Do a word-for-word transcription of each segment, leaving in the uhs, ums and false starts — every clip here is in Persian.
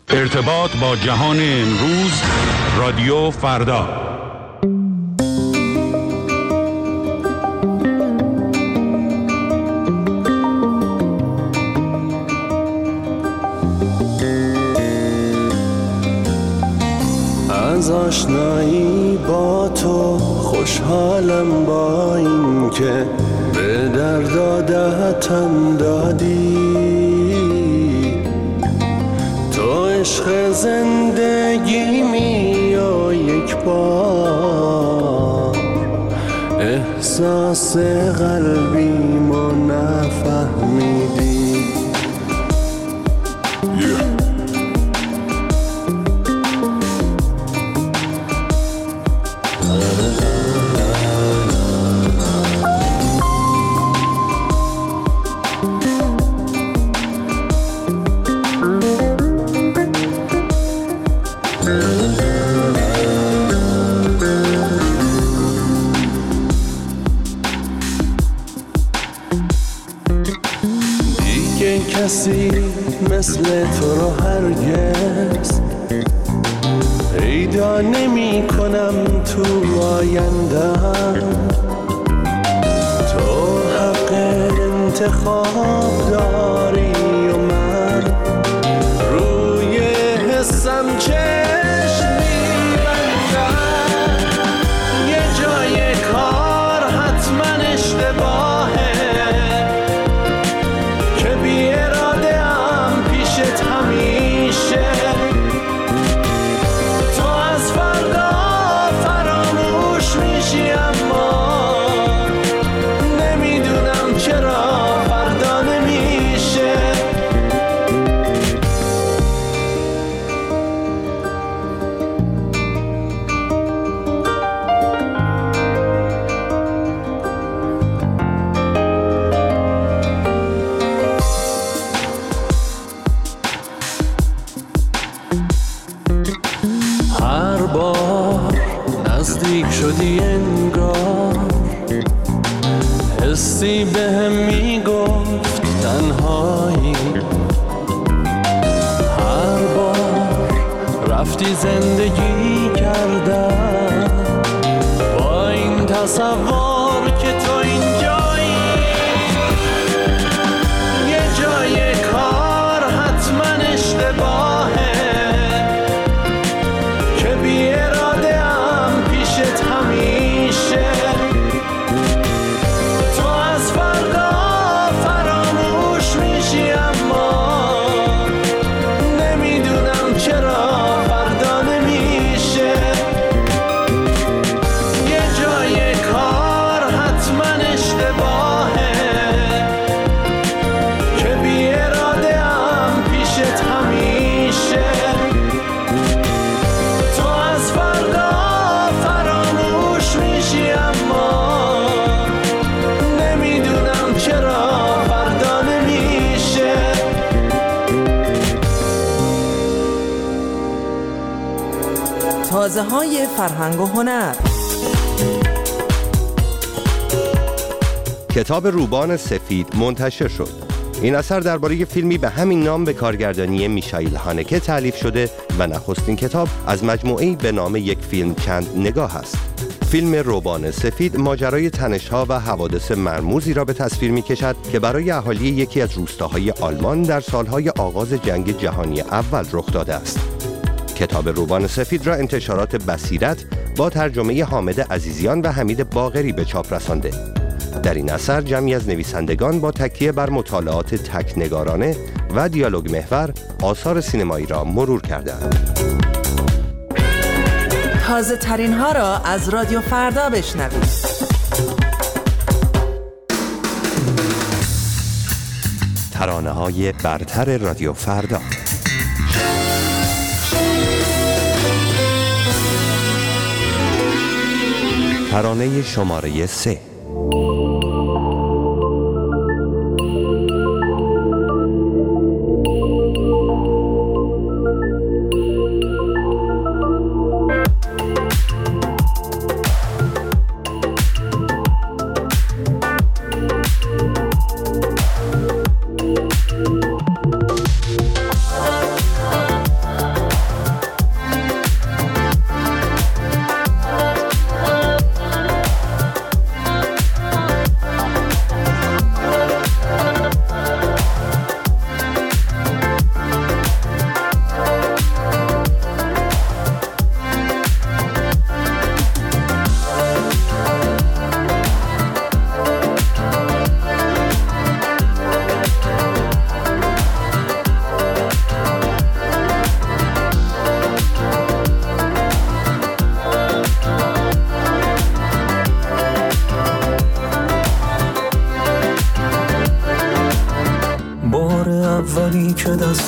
ارتباط با جهان امروز، رادیو فردا. از آشنایی با تو خوشحالم، با این که به درد عادتم دادی. تو عشق زندگیمی و یک بار احساس قلبیمو نفهمیدی. yeah. کسی مثل تو رو هرگز پیدا نمی کنم تو آیندم. تو حق انتخاب داری و من روی حسم چشم می‌بندم. یه جای کار حتما اشتباهه که بی اراده ام پیشت همیشه. تو از فردا فراموش میشی اما نمیدونم چرا فردا نمیشه. هر بار نزدیک شدی انگار حسی بهم میگفت تنهایی. هر بار رفتی زندگی کردم با این تصور که تو اینجایی. یه جای کار حتما اشتباهه که بی اراده ام پیشت همیشه. تو از فردا فراموش میشی اما نمیدونم چرا فردا نمیشه. یه جای کار حتما اشتباهه که بی اراده ام پیشت همیشه. تو از فردا فراموش میشی اما نمیدونم چرا فردا نمیشه. تازه های فرهنگ و هنر. کتاب روبان سفید منتشر شد. این اثر درباره فیلمی به همین نام به کارگردانی میشائیل هانکه تألیف شده و نخستین کتاب از مجموعه‌ای به نام یک فیلم چند نگاه است. فیلم روبان سفید ماجرای تنش‌ها و حوادث مرموزی را به تصویر می‌کشد که برای اهالی یکی از روستاهای آلمان در سالهای آغاز جنگ جهانی اول رخ داده است. کتاب روبان سفید را انتشارات بصیرت با ترجمه حامد عزیزیان و حمید باقری به چاپ رسانده. در این اثر جمعی از نویسندگان با تکیه بر مطالعات تکنگارانه و دیالوگ محور آثار سینمایی را مرور کردند. تازه ترین ها را از رادیو فردا بشنوید. ترانه های برتر رادیو فردا. ترانه شماره سه.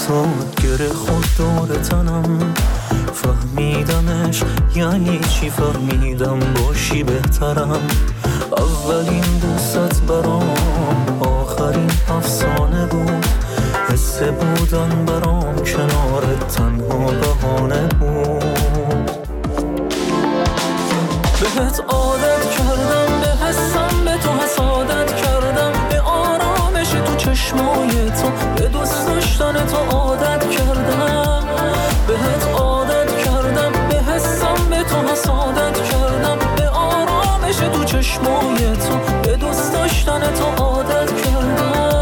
دستات گره خود دور تنم، فهمیدمش یعنی چی، فهمیدم باشی بهترم. اولین دوست برام آخرین افسانه بود، حس بودن برام کنارت تنها بهانه بود. بهت عادت کردم، به حسم به تو حسادت کردم، به آرامش تو چشمای تو، به دوست داشتن تو عادت کردم. بهت عادت کردم، به حسم به تو حسادت کردم، به آرامش تو چشمای تو، به دوست داشتن تو عادت کردم.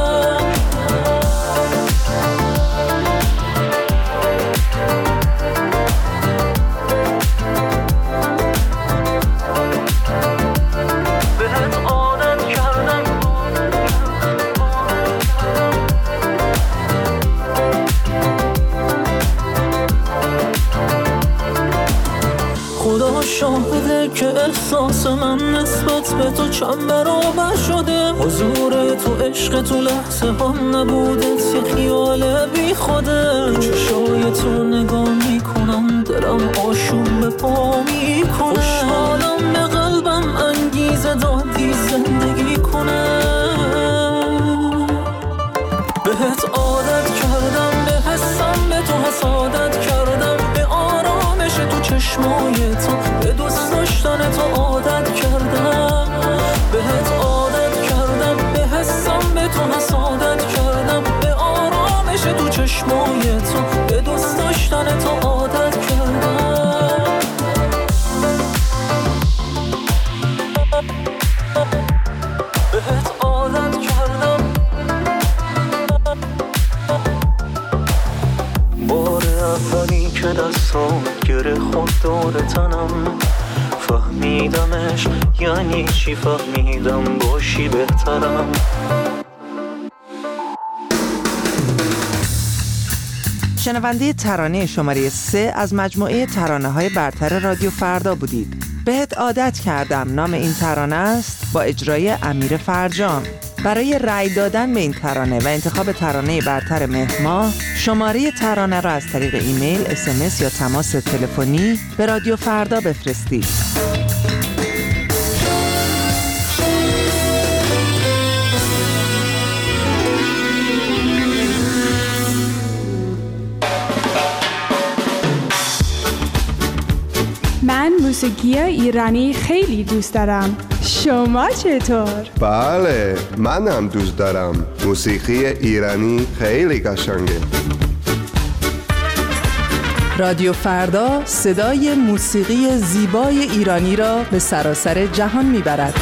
شاهده که احساس من نسبت به تو چند برابر شده. حضور تو عشق تو لحظه هم نبودت یه خیال بی خوده. چشای تو نگاه میکنم دلم آشوب به پا میکنه. خوشحالم به قلبم انگیزه دادی زندگی کنه. بهت عادت کردم، به حسم به تو حسادت کردم، به آرامش تو چشمای تو، به دوست داشتن تو عادت کردم. بهت عادت کردم، به حسم به تو حسادت کردم، به آرامش تو چشمای تو، به دوست داشتن تو عادت کردم. بهت عادت کردم. بار اولی که دستات گره خود دور تنم، فهمیدمش یعنی چی، فهمیدم باشی بهترم. شنونده ترانه شماره سه از مجموعه ترانه‌های برتر رادیو فردا بودید. بهت عادت کردم نام این ترانه است، با اجرای امیر فرجام. برای رأی دادن به این ترانه و انتخاب ترانه برتر مهر ماه، شماره ترانه را از طریق ایمیل، اس ام اس یا تماس تلفنی به رادیو فردا بفرستید. من موسیقی ایرانی خیلی دوست دارم. شما چطور؟ بله، منم دوست دارم. موسیقی ایرانی خیلی قشنگه. رادیو فردا صدای موسیقی زیبای ایرانی را به سراسر جهان میبرد.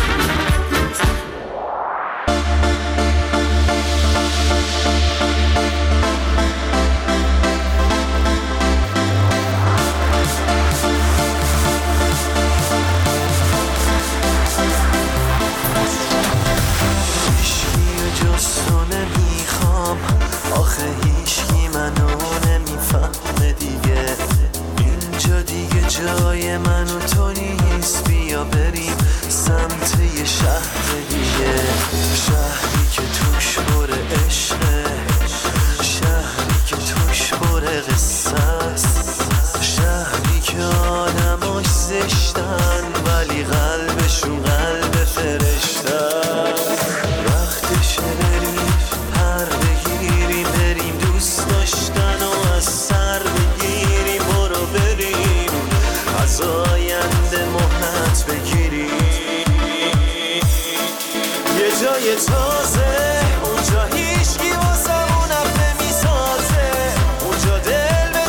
جای من و تو نیست، بیا بریم سمت یه شهر دیگه. شهری که توش پر عشقه، شهری که توش پر قصه است، شهری که آدماش زشتن ولی قلبشون قلب فرشته است. وقتشه بریم پر بگیریم، بریم دوست داشتن و از سر بگیریم. برو بریم از آینده مهلت بگیری، یه جای تازه، اونجا هیچکی واسمون حرف نمیسازه، اونجا دل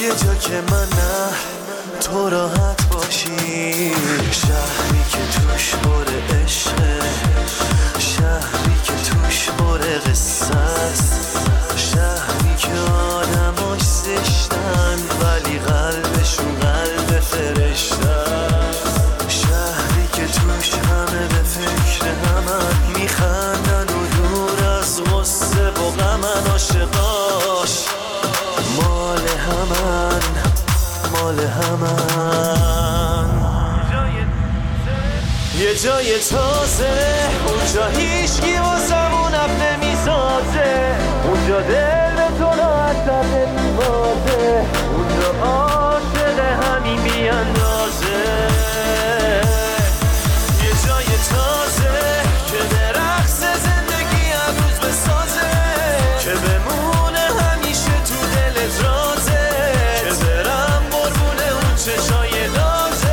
یه جا که من نه تو راحت باشی، شهری که توش بره عشقه، شهری که توش بره قصه است، شهری که آدماش زشتن ولی قلبشون قلب فرشته است، شهری که توش همه به فکر همن میخندن و دور از غصه و غمن، عاشقاش مال همن مال همن. یه جای تازه اونجا هیچکی واسمون اف نمیسازه، اونجا دل به تو راحت‌تر نمیبازه، اونجا عاشق همین بیاندازه. یه جای تازه که درخص زندگی هر روز بسازه، که بمونه همیشه تو دلت رازه، که برم قربونه اون چشای نازه.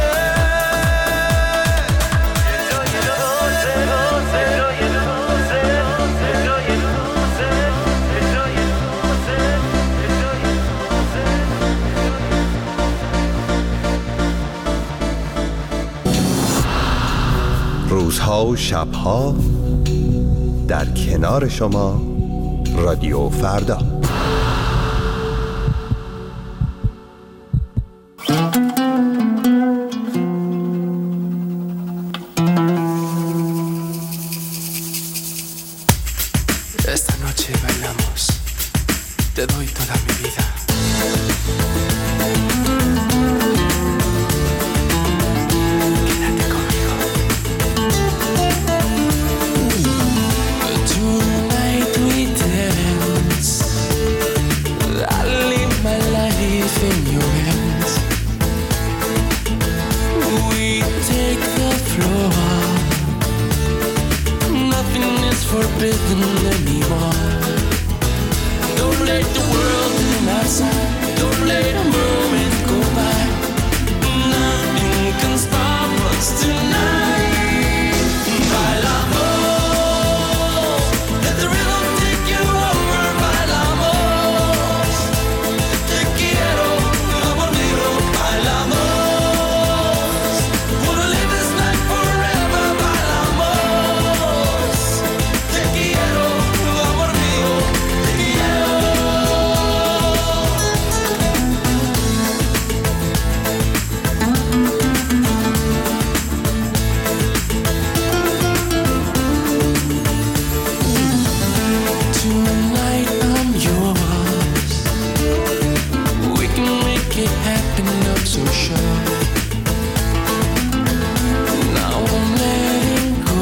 روزها و شبها در کنار شما رادیو فردا. Esta noche bailamos, te doy toda mi vida. Quédate conmigo. Tonight we dance, I live my life in your hands. We take the floor, nothing is forbidden anymore. Don't let the world turn outside, don't let a moment go by. Nothing can stop us tonight. Bailamos, let the rhythm take you over. Bailamos, te quiero, amor mío. Bailamos, wanna live this night forever. Bailamos, te quiero, amor mío, te quiero. Tonight I'm yours. We can make it happen, I'm so sure. Now I'm letting go.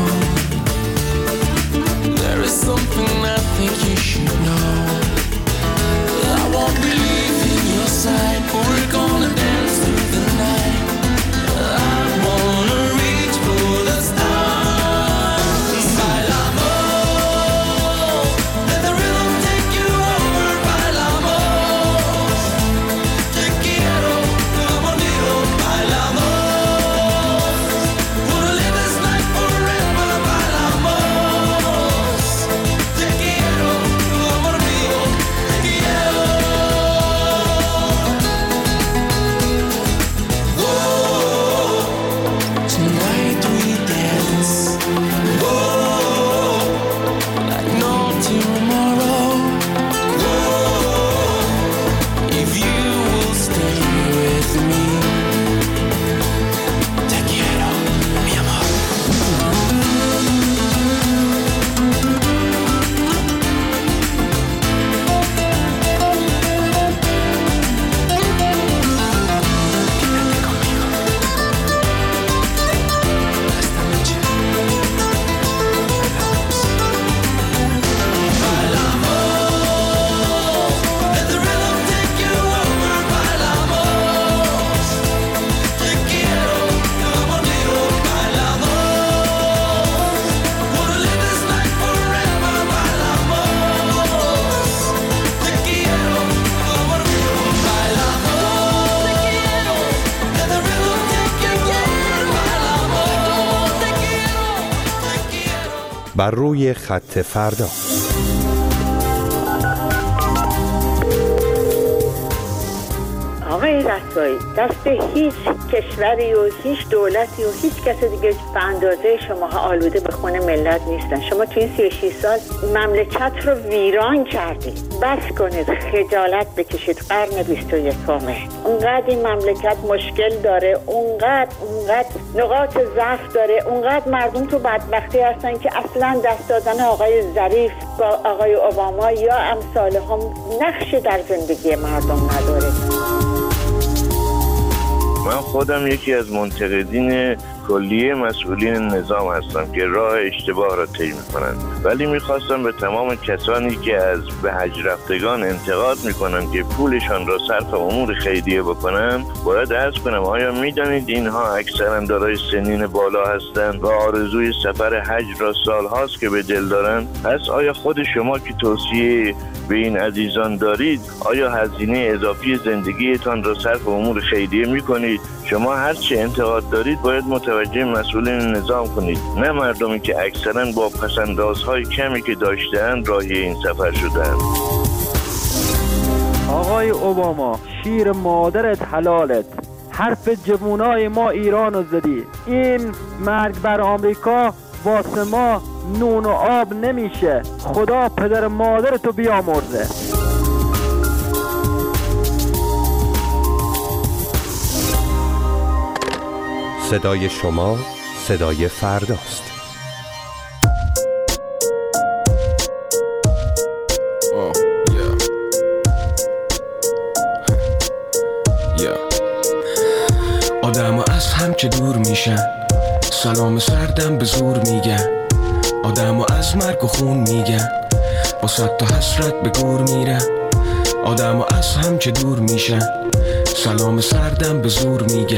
There is something I think you should know. I won't be leaving your side. We're gonna dance through the night. I wanna reach for the stars. Bailamos, let the rhythm take you over. Bailamos, te quiero, amor mío. Bailamos, wanna live this night forever. Bailamos, te quiero, amor mío, te quiero. Whoa, tonight we dance. Whoa, like no tomorrow. Whoa, if you will stay with me. Te quiero, mi amor. Quédate conmigo. Esta noche bailamos. Let the rhythm take you over. Bailamos, te quiero, amor mío. Bailamos, wanna live this night forever. Bailamos, te quiero, amor mío. Bailamos, te quiero. Let the rhythm take you over. Bailamos, te quiero, te quiero. بر روی خط فردا. آقای رسوایی، دست هیچ کشوری و هیچ دولتی و هیچ کسی دیگه به اندازه شما آلوده به خون ملت نیستن. شما توی این سی و شش سال مملکت رو ویران کردید. بس کنید، خجالت بکشید. قرن بیست و یکمه. اونقدر این مملکت مشکل داره، اونقدر اونقدر نقاط ضعف داره، اونقدر مردم تو بدبختی هستن که اصلا دست دادن آقای ظریف با آقای اوباما یا امثال هم نقشی در زندگی مردم نداره. من خودم یکی از منتقدین کلیه مسئولین نظام هستم که راه اشتباه را طی می‌کنند، ولی می‌خواستم به تمام کسانی که از به حج رفتگان انتقاد می‌کنند که پولشان را صرف امور خیریه بکنند باید عرض کنم آیا می‌دانید اینها اکثرا دارای سنین بالا هستند و آرزوی سفر حج را سال‌هاست که به دل دارند؟ پس آیا خود شما که توصیه به این عزیزان دارید آیا هزینه اضافی زندگیتان را صرف امور خیریه می‌کنید؟ شما هر چه انتقاد دارید باید متوجه مسئولین نظام کنید، نه مردمی که اکثرا با پسندازهای کمی که داشته‌اند راهی این سفر شدند. آقای اوباما، شیر مادرت حلالت، حرف جوونای ما ایرانو زدی. این مرگ بر آمریکا واسه ما نون و آب نمیشه. خدا پدر مادرتو بیامرزه. صدای شما صدای فرداست. oh, yeah. yeah. آدم از هم که دور میشن، سلام سردم به زور میگن. آدم از مرگ و خون میگن، با صد تا حسرت به گور میرن. آدم از هم که دور میشن، سلام سردم به زور میگن.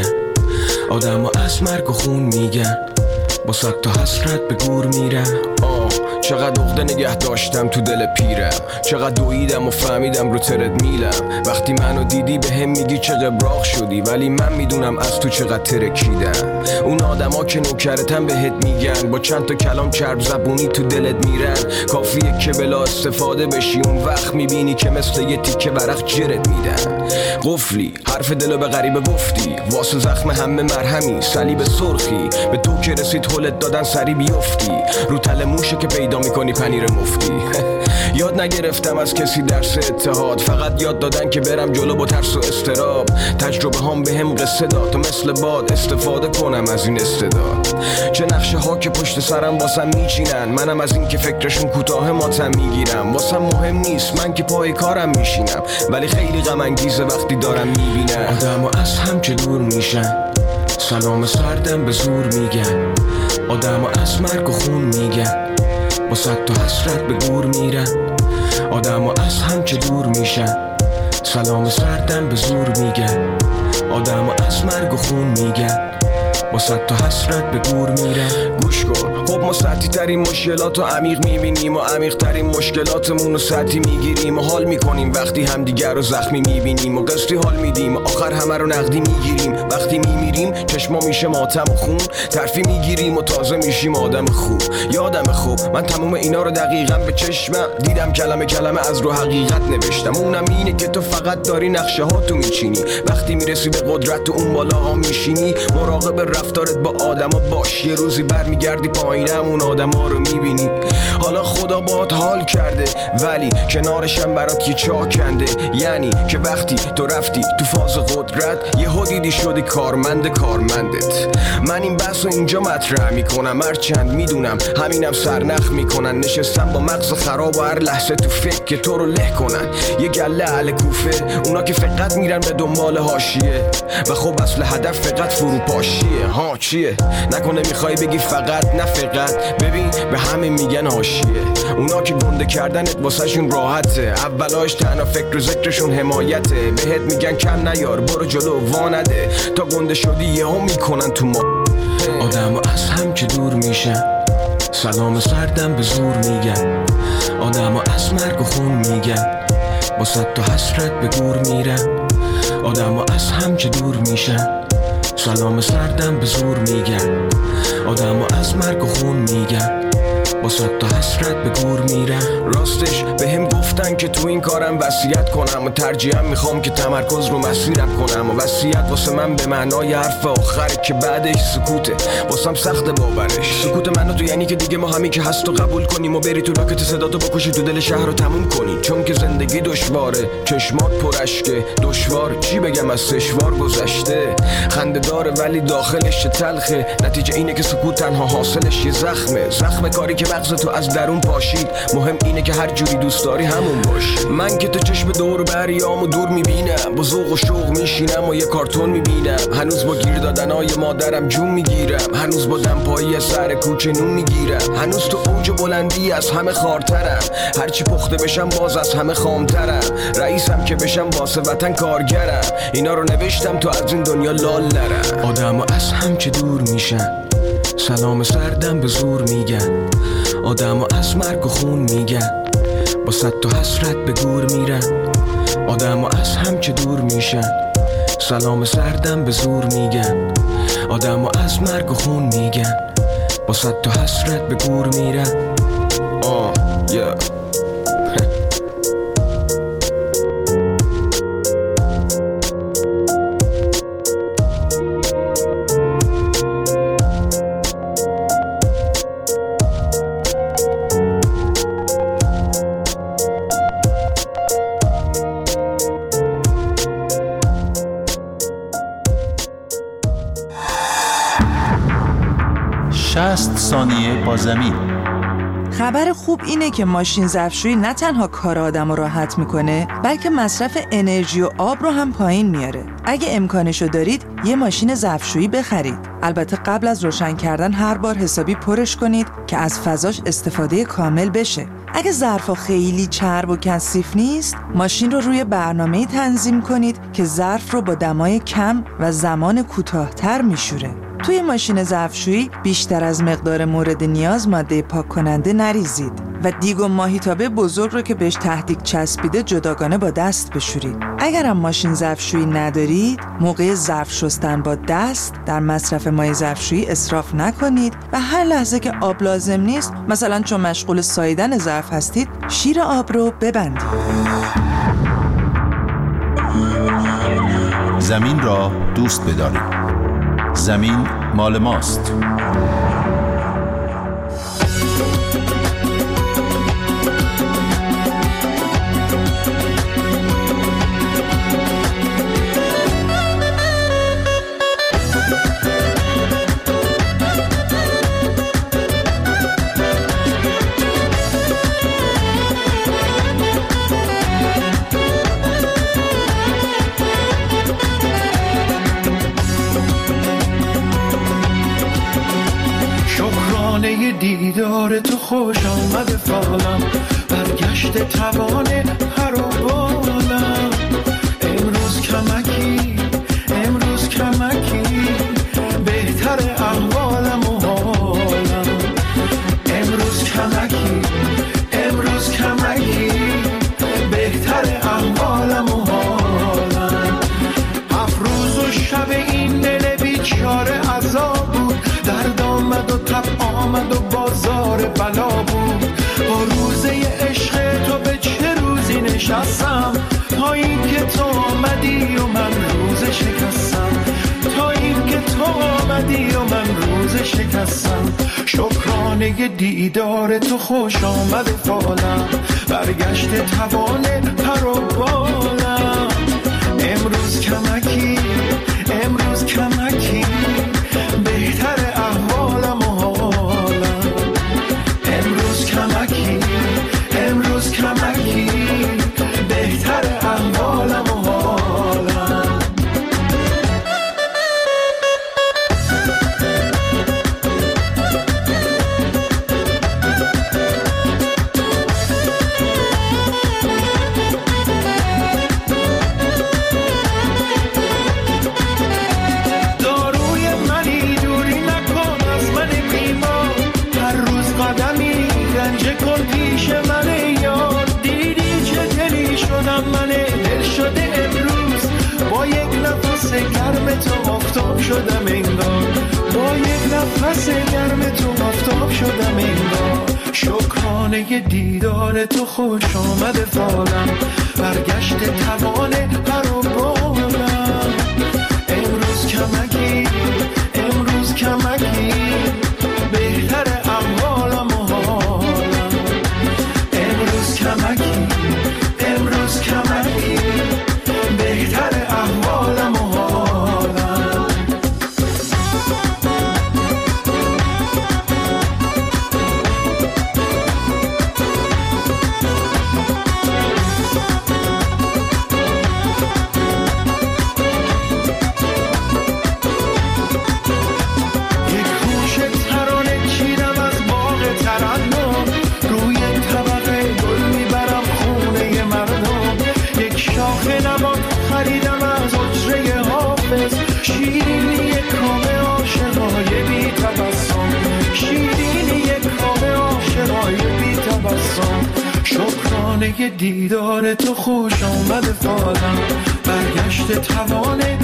آدم از مرگ و خون میگن، با صد تا حسرت به گور میرن. آه چقدر عقده نگه داشتم تو دل پیرم، چقدر دویدم و فهمیدم رو ترد میلم. وقتی منو دیدی به هم میگی چه قبراق شدی، ولی من میدونم از تو چقدر ترکیدم. اون آدم ها که نوکرتن بهت میگن، با چند تا کلام چرب زبونی تو دلت میرن. کافیه که بلا استفاده بشی، اون وقت میبینی که مثل یه تیکه ورق جرت میدن. قفلی حرف دلو به غریبه گفتی، واسه زخم همه مرهمی صلیب سرخی. به تو که رسید هولت دادن سری بیفتی، رو تل موشه که پیدا میکنی پنیر مفتی. یاد نگرفتم از کسی درس اتحاد، فقط یاد دادن که برم جلو با ترس و استراب. تجربه هم به هم قصه داد تا مثل باد استفاده کنم از این استعداد. چه نقشه ها که پشت سرم واسم میچینن، منم از این که فکرشون کوتاه ماتم میگیرم. واسم مهم نیست من که پای کارم میشینم، ولی خیلی غم انگیزه وقتی دارم میبینم آدمو از هم که دور میشن، سلام سردم به زور میگن. آدمو از مرگ و خون میگن، با صد تا حسرت به گور میرن. آدمو از هم که دور میشن، سلام سردم به زور میگن. آدمو از مرگ و خون میگن، با صد تا حسرت به گور میرن. گوش کن، خب ما سطحی ترین مشکلات رو عمیق میبینیم و عمیق ترین مشکلاتمون رو سطحی میگیریم و حال میکنیم وقتی همدیگر رو زخمی میبینیم و قسطی حال میدیم و آخر همه رو نقدی میگیریم. وقتی میمیریم چشما میشه ماتم و خون، ترفی میگیریم و تازه میشیم آدم خوب. یادم خوب من تموم اینا رو دقیقاً به چشمم دیدم، کلمه کلمه از رو حقیقت نوشتم. اونم اینه که تو فقط داری نقشه ها تو میچینی، وقتی میرسی به قدرت تو اون بالا ها میشینی. مراقب رفتارت با آدما باش، یه روزی برمیگردی پایینم اون آدما رو میبینی. حالا خدا باهات حال کرده ولی کنارشم برات یه چاه کنده. یعنی که وقتی تو رفتی تو فاز قدرت یه دیدی شدی کارمند کارمندت. من این بحث رو اینجا مطرح میکنم، هرچند میدونم همینم سرنخ میکنن. نشستم با مغز خراب و هر لحظه تو فکر که تو رو له کنن. یه گله اهل کوفه، اونا که فقط میرن به دنبال حاشیه و خب اصل هدف فقط فروپاشیه. ها چیه؟ نکنه میخوای بگی فقط؟ نه فقط، ببین به همه میگن حاشیه. اونا که گنده کردنت واسه شون راحته، اولاش تنها فکر و ذکرشون حمایته. بهت میگن کم نیار، برو جلو وانده، تا گنده شدی یهو میکنن تو ما. آدمو از هم که دور میشن، سلام سردم به زور میگن. آدمو از مرگ و خون میگن، با صد تا حسرت به گور میرن. آدمو از هم که دور میشن، سلام سردم به زور میگن. آدمو از مرگ و خون میگن، با صد تا حسرت به گور میرم. راستش به هم گفتن که تو این کارم وصیت کنم و ترجیحاً میخوام که تمرکز رو مسیرم کنم. و وصیت واسه من به معنای حرف آخره که بعدش سکوته، واسم سخت باورش. سکوت منو تو یعنی که دیگه ما همین که هست و قبول کنیم و بری تو لاکت صداتو بکشی تو دل شهر رو تموم کنی. چون که زندگی دشواره، چشمات پرشکه، دشوار چی بگم از سشوار گذشته. خنده داره ولی داخلش تلخه، نتیجه اینه که سکوت تنها حاصلش یه زخمه. زخم کاری که مغز تو از درون پاشید. مهم اینه که هر جوری دوست داری همون باش. من که تو چشم دور بریامو دور میبینم، با ذوق و شوق میشینم و یه کارتون میبینم. هنوز با گیر دادنای مادرم جون میگیرم، هنوز با دمپایی سر کوچه نون میگیرم. هنوز تو اوج بلندی از همه خارترم، هرچی پخته بشم باز از همه خامترم. رئیسم که بشم واسه وطن کارگرم، اینا رو نوشتم تو از این دنیا لال نرم. آدم از هم که دور میشن، سلام سردم به زور میگن. آدم از مرگ و خون میگن، با صد تا حسرت به گور میرن. آدم از هم که دور میشن، سلام سردم به زور میگن. آدم از مرگ و خون میگن، با صد تا حسرت به گور میرن. آه yeah. شصت ثانیه با زمین. خبر خوب اینه که ماشین ظرفشویی نه تنها کار آدم رو راحت میکنه، بلکه مصرف انرژی و آب رو هم پایین میاره. اگه امکانشو دارید یه ماشین ظرفشویی بخرید. البته قبل از روشن کردن هر بار حسابی پرش کنید که از فضاش استفاده کامل بشه. اگه ظرفا خیلی چرب و کثیف نیست، ماشین رو روی برنامه‌ای تنظیم کنید که ظرف رو با دمای کم و زمان کوتاه‌تر میشوره. توی ماشین ظرفشویی بیشتر از مقدار مورد نیاز ماده پاک کننده نریزید و دیگ و ماهیتابه بزرگ رو که بهش تهدیگ چسبیده جداگانه با دست بشورید. اگرم ماشین ظرفشویی ندارید، موقع ظرف شستن با دست در مصرف مایع ظرفشویی اسراف نکنید و هر لحظه که آب لازم نیست، مثلا چون مشغول ساییدن ظرف هستید، شیر آب رو ببندید. زمین را دوست بدارید. زمین مال ماست. دیدار تو خوش آمد فالم، برگشت توانه هر و بالم. امروز کمکی امروز کمکی بهتر احوالم و حالم. امروز کمکی امروز کمکی بهتر احوالم و حالم. افروز و شب این دل بیچاره عذاب بود، درد آمد و تب آمد و بازار بلا بود. با روزه عشق تو به چه روزی نشستم، تا این که تو آمدی و من روز شکستم. تا این که تو آمدی و من روز شکستم. شکرانه دیدار تو خوش آمد فالم، برگشت توانه پر و بالم. امروز کمکی امروز کمکی بهتر احوالم و حالم. امروز کمکی امروز کمکی بهتر احوالم و حالم. من دل شده امروز با یک نفس گرم تو آفتاب شدم انگار. با یک نفس گرم تو آفتاب شدم انگار. شکرانه دیدار تو خوش آمده فالم، برگشت توان پر و بالم. امروز کمکی امروز کمکی بهتر احوالم و حالم. امروز کمکی امروز کمکی بهتر احوالم و حالم. خریدم از اجره حافظ، شیرینی کامه عاشقای بی تبسم، شیرینی کامه عاشقای بی تبسم. شکرانه دیدار تو خوش آمده فالم، برگشت توان